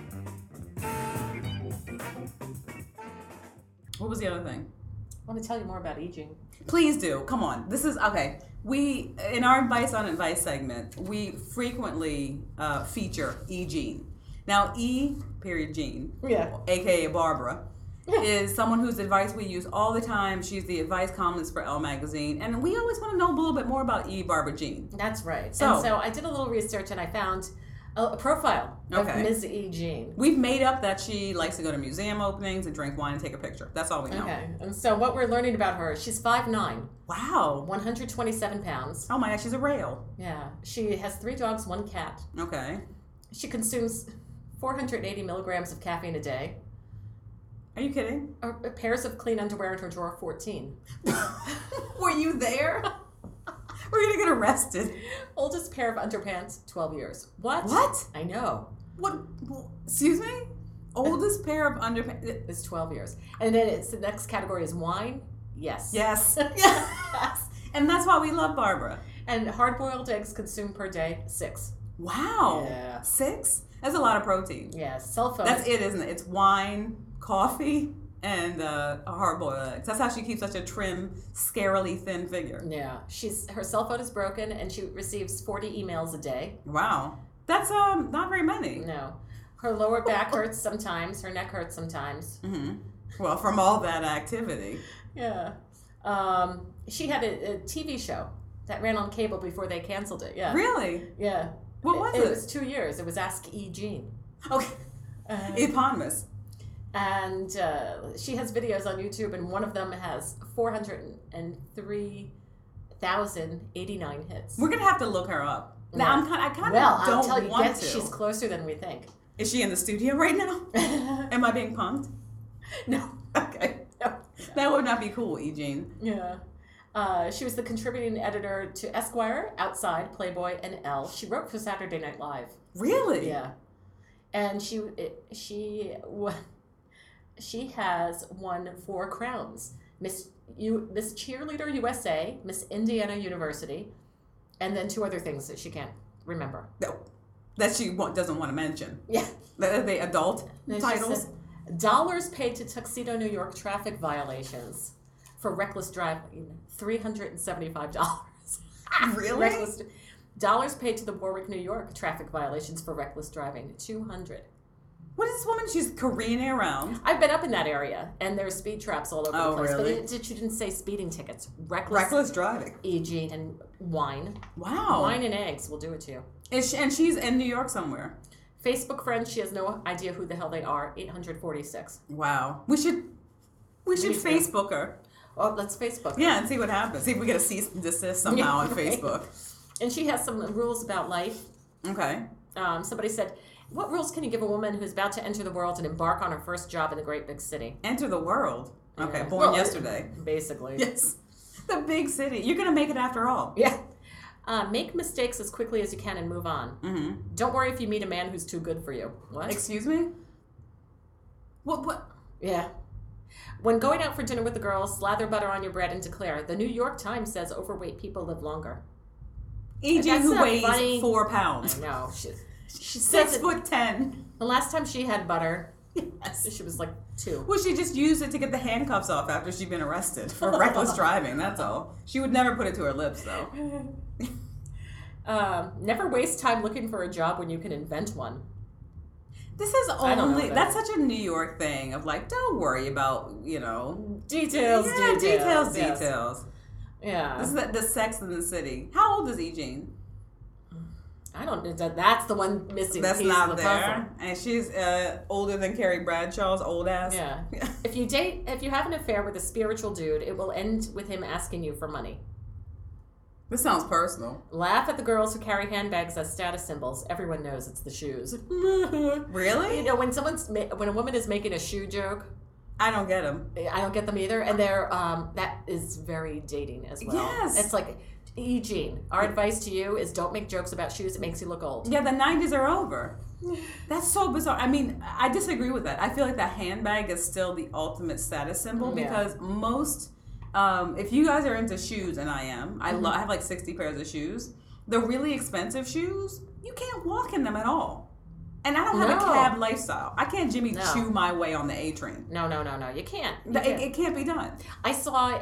B: What was the other thing?
A: I want to tell you more about E. Jean.
B: Please do. Come on. This is, okay. We, in our Advice on Advice segment, we frequently feature E. Jean. Now, Jean, a.k.a. Barbara, is someone whose advice we use all the time. She's the advice columnist for Elle Magazine, and we always want to know a little bit more about Barbara Jean.
A: That's right. So I did a little research, and I found a profile of Ms. E. Jean.
B: We've made up that she likes to go to museum openings and drink wine and take a picture. That's all we know.
A: Okay, and so what we're learning about her, she's 5'9".
B: Wow.
A: 127 pounds.
B: Oh my gosh, she's a rail.
A: Yeah. She has 3 dogs, 1 cat.
B: Okay.
A: She consumes 480 milligrams of caffeine a day.
B: Are you kidding?
A: Pairs of clean underwear in her drawer, 14.
B: Were you there? We're going to get arrested.
A: Oldest pair of underpants, 12 years.
B: What?
A: I know.
B: What? Excuse me? Oldest pair of underpants?
A: It's 12 years. And then the next category is wine. Yes.
B: Yes. Yes. And that's why we love Barbara.
A: And hard-boiled eggs consumed per day, 6.
B: Wow.
A: Yeah.
B: 6? That's a lot of protein.
A: Yeah. Cell phone.
B: That's it, isn't it? It's wine, coffee, and hard-boiled eggs. That's how she keeps such a trim, scarily thin figure.
A: Yeah. Her cell phone is broken, and she receives 40 emails a day.
B: Wow. That's not very many.
A: No. Her lower back hurts sometimes. Her neck hurts sometimes.
B: Mm-hmm. Well, from all that activity.
A: Yeah. She had a TV show that ran on cable before they canceled it. Yeah.
B: Really?
A: Yeah.
B: What was it?
A: It was 2 years. It was Ask E. Jean.
B: Okay. Eponymous.
A: And she has videos on YouTube, and one of them has 403,089 hits.
B: We're gonna have to look her up. Now I kind of
A: I'll tell you,
B: want to.
A: She's closer than we think.
B: Is she in the studio right now? Am I being punked?
A: No.
B: Okay. No. That would not be cool, E. Jean.
A: Yeah. She was the contributing editor to Esquire, Outside, Playboy, and Elle. She wrote for Saturday Night Live.
B: Really?
A: Yeah. And she has won 4 crowns: Miss Cheerleader USA, Miss Indiana University, and then 2 other things that she can't remember.
B: No, that she doesn't want to mention.
A: Yeah.
B: Are they adult titles?
A: Dollars paid to Tuxedo, New York traffic violations. for reckless driving. $375.
B: Really?
A: Dollars paid to the Warwick, New York traffic violations for reckless driving. $200.
B: What is this woman? She's careening around.
A: I've been up in that area, and there's speed traps all over the place.
B: Really?
A: But she didn't say speeding tickets.
B: Reckless driving.
A: E.g. and wine.
B: Wow.
A: Wine and eggs will do it to you.
B: And she's in New York somewhere.
A: Facebook friends, she has no idea who the hell they are. 846.
B: Wow. We should Facebook her.
A: Oh, let's Facebook her.
B: Yeah, and see what happens. See if we get a cease and desist somehow on Facebook.
A: And she has some rules about life.
B: Okay.
A: Somebody said, what rules can you give a woman who's about to enter the world and embark on her first job in the great big city?
B: Enter the world. Okay,
A: Yeah.
B: born yesterday.
A: Basically.
B: Yes. The big city. You're going to make it after all.
A: Yeah. Make mistakes as quickly as you can and move on.
B: Mm-hmm.
A: Don't worry if you meet a man who's too good for you. What?
B: Excuse me? What?
A: Yeah. When going out for dinner with the girls, slather butter on your bread and declare, the New York Times says overweight people live longer.
B: E.G. who weighs 4 pounds.
A: I know. She
B: She's
A: says
B: 6'10".
A: the last time she had butter,
B: Yes.
A: she was like 2.
B: Well, she just used it to get the handcuffs off after she'd been arrested for reckless driving. That's all. She would never put it to her lips, though.
A: Never waste time looking for a job when you can invent one.
B: This is
A: I don't know
B: only, that's such a New York thing of like, don't worry about,
A: Details.
B: Details.
A: Yeah.
B: This is the Sex in the City. How old is E.
A: I don't know. That's the one missing
B: That's
A: piece
B: not
A: of the
B: there.
A: puzzle.
B: And she's older than Carrie Bradshaw's old ass.
A: Yeah. If you have an affair with a spiritual dude, it will end with him asking you for money.
B: This sounds personal.
A: Laugh at the girls who carry handbags as status symbols. Everyone knows it's the shoes.
B: Really?
A: You know, when a woman is making a shoe joke,
B: I don't get them.
A: I don't get them either, and they're that is very dating as well.
B: Yes.
A: It's like, Eugene, our advice to you is don't make jokes about shoes. It makes you look old.
B: Yeah, the 90s are over. That's so bizarre. I mean, I disagree with that. I feel like that handbag is still the ultimate status symbol because most, if you guys are into shoes, and I am, I have like 60 pairs of shoes. The really expensive shoes, you can't walk in them at all. And I don't have a cab lifestyle. I can't Jimmy Choo my way on the A train.
A: No. You can't.
B: It can't be done.
A: I saw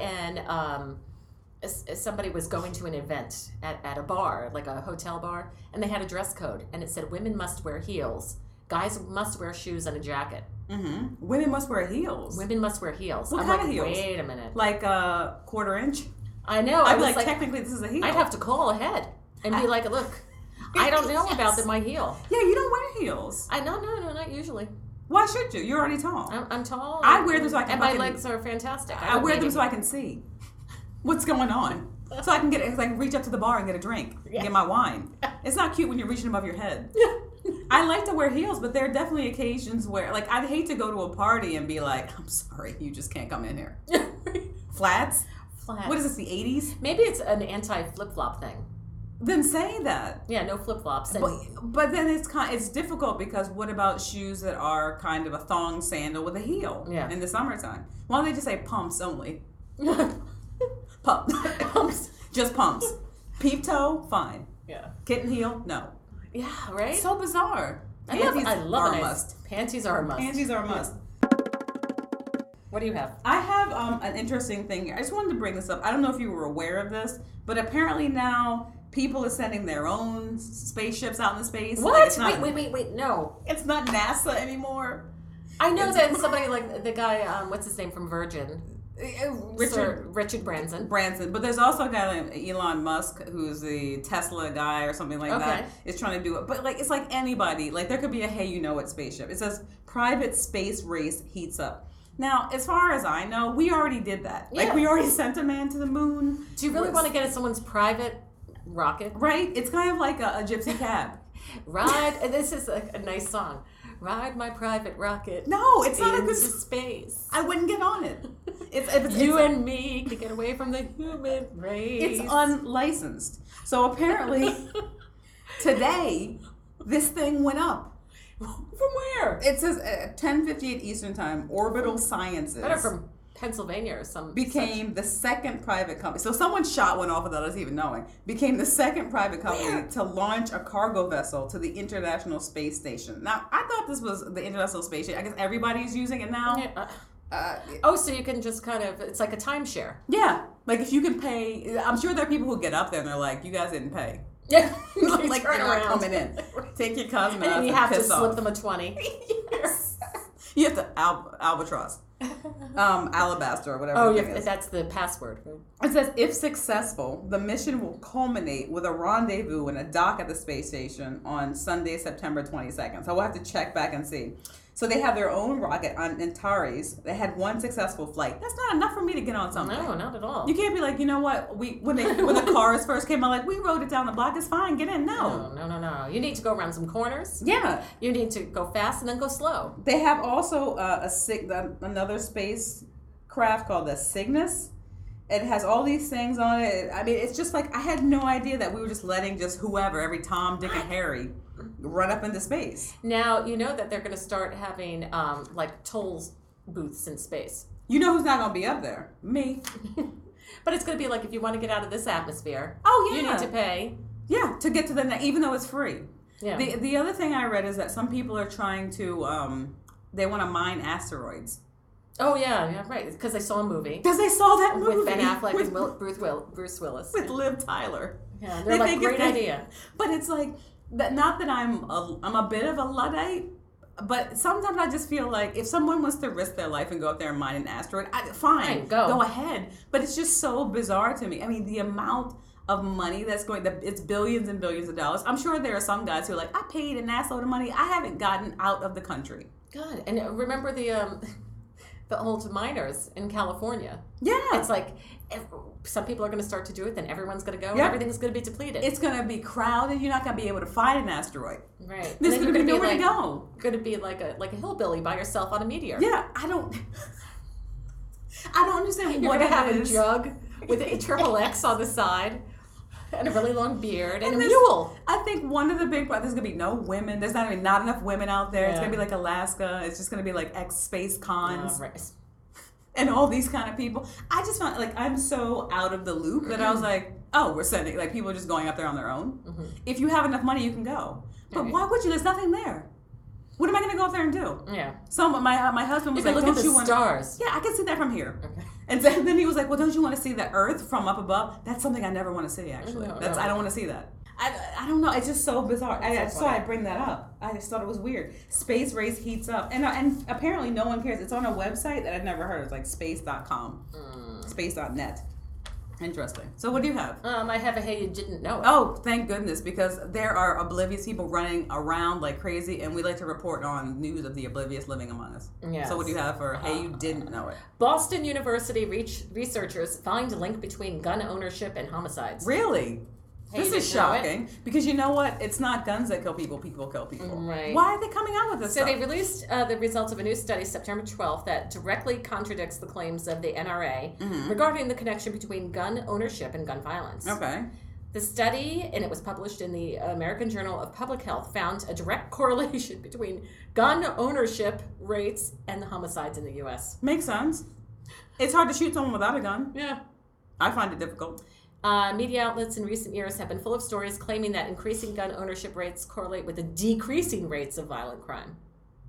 A: somebody was going to an event at a bar, like a hotel bar, and they had a dress code, and it said women must wear heels, guys must wear shoes and a jacket.
B: Mm-hmm. Women must wear heels.
A: Women must wear heels.
B: What kind of heels?
A: Wait a minute.
B: Like a 1/4 inch?
A: I know.
B: I'd be like, technically this is a heel.
A: I'd have to call ahead and be like, look, I don't know about my heel.
B: Yeah, you don't wear heels.
A: No, not usually.
B: Why should you? You're already tall.
A: I'm tall.
B: I wear them so I can.
A: And my legs are fantastic.
B: I wear them so I can see what's going on. So I can reach up to the bar and get a drink, get my wine. It's not cute when you're reaching above your head. I like to wear heels, but there are definitely occasions where, like, I'd hate to go to a party and be like, I'm sorry, you just can't come in here. Flats? What is this, the 80s?
A: Maybe it's an anti-flip-flop thing.
B: Then say that.
A: Yeah, no flip-flops.
B: But then it's difficult because what about shoes that are kind of a thong sandal with a heel in the summertime? Why don't they just say pumps only? Pumps. Just pumps. Peep toe, fine.
A: Yeah.
B: Kitten heel, no.
A: Yeah, right?
B: It's so bizarre.
A: I love a must. Panties are a must.
B: Panties are a must.
A: What do you have?
B: I have an interesting thing. I just wanted to bring this up. I don't know if you were aware of this, but apparently now people are sending their own spaceships out into space.
A: What? Like wait, no.
B: It's not NASA anymore.
A: I know that somebody like the guy, what's his name from Virgin? Richard Branson.
B: But there's also a guy named Elon Musk who's the Tesla guy or something like that is trying to do it. But like it's like anybody. Like there could be a hey you know what spaceship. It says private space race heats up. Now, as far as I know, we already did that.
A: Yeah.
B: Like we already sent a man to the moon.
A: Do you really want to get in someone's private rocket?
B: Right? It's kind of like a gypsy cab.
A: And this is a nice song. Ride my private rocket.
B: No, it's not a good
A: space.
B: I wouldn't get on it.
A: You and me can get away from the human race.
B: It's unlicensed. So apparently, today, this thing went up.
A: From where?
B: It says 10:58 Eastern Time. Orbital Sciences.
A: Better from Pennsylvania or some.
B: Became the second private company. So someone shot one off without us even knowing. Became the second private company to launch a cargo vessel to the International Space Station. Now, I thought this was the International Space Station. I guess everybody's using it now.
A: Yeah. So you can just kind of, it's like a timeshare.
B: Yeah. Like if you can pay, I'm sure there are people who get up there and they're like, you guys didn't pay.
A: Yeah.
B: Like they're not coming in. Take your cousin out
A: and you have to slip
B: off.
A: them a 20.
B: Yes. You have to albatross. Alabaster or whatever.
A: That's the password. Right?
B: It says, if successful, the mission will culminate with a rendezvous in a dock at the space station on Sunday, September 22nd. So we'll have to check back and see. So they have their own rocket on Antares. They had one successful flight. That's not enough for me to get on something.
A: No, not at all.
B: You can't be like, you know what? When the cars first came out, like we rode it down the block. It's fine. Get in.
A: No. You need to go around some corners.
B: Yeah.
A: You need to go fast and then go slow.
B: They have also another space craft called the Cygnus. It has all these things on it. I mean, it's just like I had no idea that we were just letting just whoever, every Tom, Dick, and Harry, run up into space.
A: Now, you know that they're going to start having like tolls booths in space.
B: You know who's not going to be up there? Me.
A: But it's going to be like if you want to get out of this atmosphere.
B: Oh, yeah.
A: You need to pay.
B: Yeah, to get to the even though it's free.
A: Yeah.
B: The other thing I read is that some people are trying to, they want to mine asteroids.
A: Oh, yeah, right. Because they saw a movie.
B: Because they saw that movie.
A: With Ben Affleck and Bruce Willis.
B: With Liv Tyler.
A: Yeah, they're like, great idea.
B: But it's like, not that I'm a bit of a Luddite, but sometimes I just feel like if someone wants to risk their life and go up there and mine an asteroid, fine, go ahead. But it's just so bizarre to me. I mean, the amount of money that's it's billions and billions of dollars. I'm sure there are some guys who are like, I paid an assload of money. I haven't gotten out of the country.
A: God, and remember the old miners in California.
B: Yeah.
A: It's like some people are going to start to do it, then everyone's going to go, and everything's going to be depleted.
B: It's going to be crowded. You're not going to be able to find an asteroid.
A: Right.
B: There's going to be nowhere to go.
A: Going to be like a hillbilly by yourself on a meteor.
B: Yeah, I don't understand
A: You're
B: what
A: going to have
B: it
A: a
B: is.
A: jug with a triple X on the side. And a really long beard and a mule.
B: I think one of the big problems, there's going to be no women. There's not enough women out there. Yeah. It's going to be like Alaska. It's just going to be like ex-space cons.
A: Right. And
B: all these kind of people. I just found, like, I'm so out of the loop that I was like, oh, we're sending, like, people are just going up there on their own. Mm-hmm. If you have enough money, you can go. But why would you? There's nothing there. What am I going to go up there and do?
A: Yeah.
B: So my husband was like,
A: look
B: don't
A: at the
B: you want
A: stars?
B: Yeah, I can see that from here. Okay. And then he was like, well, don't you want to see the Earth from up above? That's something I never want to see, actually. I don't want to see that. I don't know. It's just so bizarre. I bring that up. I just thought it was weird. Space race heats up. And apparently no one cares. It's on a website that I'd never heard. It's like space.com. Space.net. Interesting. So what do you have?
A: I have a hey, you didn't know it.
B: Oh, thank goodness, because there are oblivious people running around like crazy, and we like to report on news of the oblivious living among us. Yes. So what do you have for hey, you didn't know it?
A: Boston University researchers find a link between gun ownership and homicides.
B: Really? This is shocking, because you know what? It's not guns that kill people, people kill people.
A: Right.
B: Why are they coming out with this stuff?
A: So they released the results of a new study September 12th that directly contradicts the claims of the NRA regarding the connection between gun ownership and gun violence.
B: Okay.
A: The study, and it was published in the American Journal of Public Health, found a direct correlation between gun ownership rates and the homicides in the U.S.
B: Makes sense. It's hard to shoot someone without a gun.
A: Yeah.
B: I find it difficult.
A: Media outlets in recent years have been full of stories claiming that increasing gun ownership rates correlate with the decreasing rates of violent crime.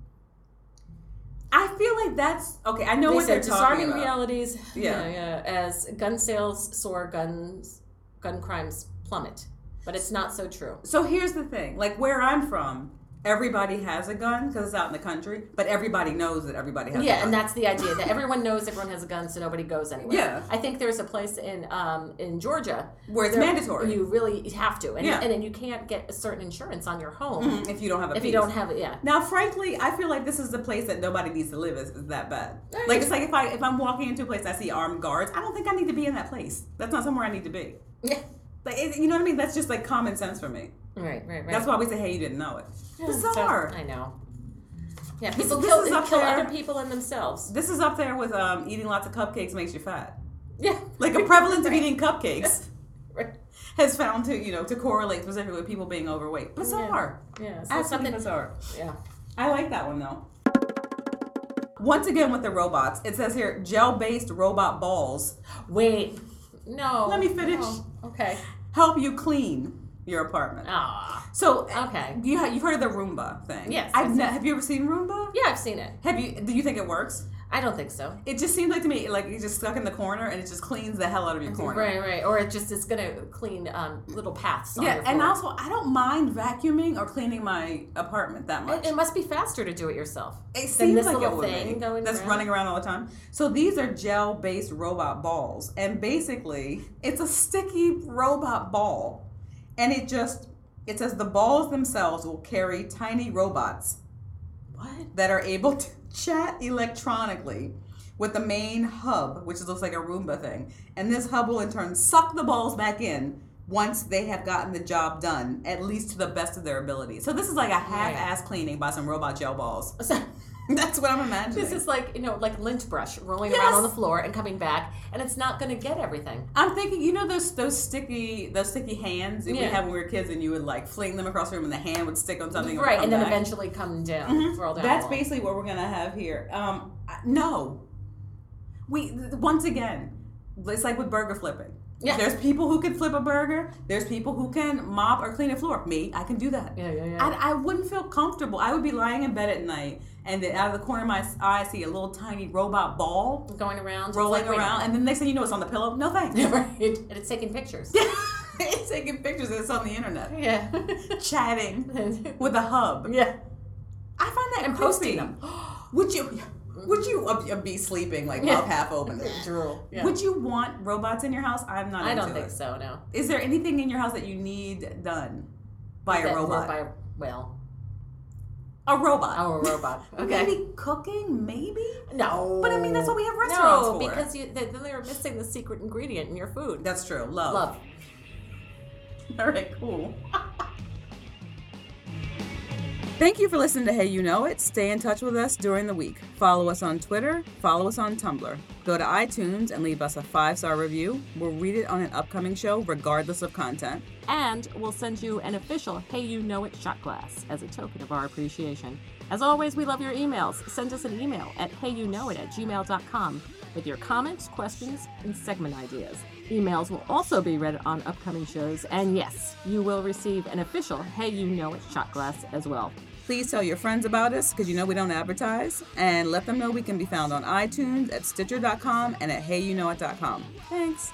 B: I feel like that's okay. I know what they're talking
A: disarming
B: about.
A: Realities. Yeah. As gun sales soar, gun crimes plummet, but it's not so true.
B: So here's the thing: like where I'm from, everybody has a gun because it's out in the country, but everybody knows that everybody has a gun.
A: Yeah, and that's the idea, that everyone knows everyone has a gun, so nobody goes anywhere.
B: Yeah.
A: I think there's a place in Georgia
B: where it's mandatory.
A: You really have to. And then you can't get a certain insurance on your home.
B: If you don't have a piece.
A: If you don't have it, yeah.
B: Now, frankly, I feel like this is the place that nobody needs to live is that bad. Like, it's like if I'm walking into a place and I see armed guards, I don't think I need to be in that place. That's not somewhere I need to be.
A: Yeah.
B: Like, you know what I mean? That's just like common sense for me.
A: Right.
B: That's why we say, hey, you didn't know it. Bizarre.
A: I know. Yeah, people kill other people and themselves.
B: This is up there with eating lots of cupcakes makes you fat.
A: Yeah.
B: Like a prevalence of eating cupcakes has found to correlate specifically with people being overweight. Bizarre.
A: Yeah. So
B: absolutely bizarre.
A: Yeah.
B: I like that one though. Once again with the robots, it says here gel-based robot balls.
A: Wait. No.
B: Let me finish.
A: No. Okay.
B: Help you clean your apartment. So
A: okay,
B: you've heard of the Roomba thing?
A: Yes.
B: Have you ever seen Roomba?
A: Yeah, I've seen it.
B: Do you think it works?
A: I don't think so.
B: It just seems like to me, like you're just stuck in the corner and it just cleans the hell out of your corner.
A: Right. Or it just is going to clean little paths on your floor.
B: And also, I don't mind vacuuming or cleaning my apartment that much.
A: It must be faster to do it yourself.
B: It seems like it would
A: thing
B: be. That's running around all the time. So these are gel-based robot balls. And basically, it's a sticky robot ball. And it says the balls themselves will carry tiny robots.
A: What?
B: That are able to chat electronically with the main hub, which looks like a Roomba thing. And this hub will in turn suck the balls back in once they have gotten the job done, at least to the best of their ability. So this is like a half-ass cleaning by some robot gel balls. That's what I'm imagining.
A: This is like, like lint brush rolling around on the floor and coming back, and it's not going to get everything.
B: I'm thinking, those sticky hands that we had when we were kids, and you would like fling them across the room, and the hand would stick on something,
A: right, and then
B: back.
A: eventually come down, roll down.
B: That's basically what we're going to have here. No, once again, it's like with burger flipping. Yeah. There's people who can flip a burger. There's people who can mop or clean a floor. Me, I can do that.
A: Yeah.
B: I wouldn't feel comfortable. I would be lying in bed at night, and then out of the corner of my eye, I see a little tiny robot ball
A: going around,
B: rolling around, and then next thing you know, it's on the pillow. No thanks.
A: Right. And it's taking pictures.
B: It's taking pictures, and it's on the internet.
A: Yeah.
B: Chatting with a hub.
A: Yeah.
B: I find that
A: and
B: creepy.
A: Posting them.
B: Would you be sleeping like mouth half open?
A: Drool. Yeah.
B: Would you want robots in your house?
A: I don't think so. No.
B: Is there anything in your house that you need done by a robot?
A: A
B: robot.
A: Oh, a robot. Okay.
B: Maybe cooking? Maybe.
A: No.
B: But I mean, that's what we have restaurants
A: for. No, because they're missing the secret ingredient in your food.
B: That's true. Love. All right. Cool. Thank you for listening to Hey You Know It. Stay in touch with us during the week. Follow us on Twitter. Follow us on Tumblr. Go to iTunes and leave us a 5-star review. We'll read it on an upcoming show regardless of content.
A: And we'll send you an official Hey You Know It shot glass as a token of our appreciation. As always, we love your emails. Send us an email at heyouknowit@gmail.com with your comments, questions, and segment ideas. Emails will also be read on upcoming shows. And yes, you will receive an official Hey You Know It shot glass as well.
B: Please tell your friends about us, because we don't advertise, and let them know we can be found on iTunes, at Stitcher.com, and at HeyYouKnowIt.com. Thanks.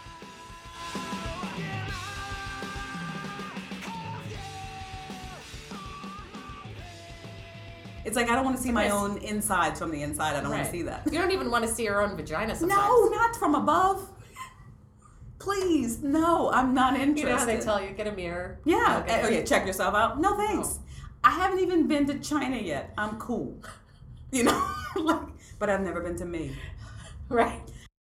B: It's like I don't want to see my own insides from the inside. I don't want to see that.
A: You don't even want to see your own vagina sometimes.
B: No, not from above. Please, no, I'm not interested.
A: You know how they tell you, get a mirror?
B: Yeah. Check yourself out. No, thanks. No. I haven't even been to China yet. I'm cool. But I've never been to me.
A: Right.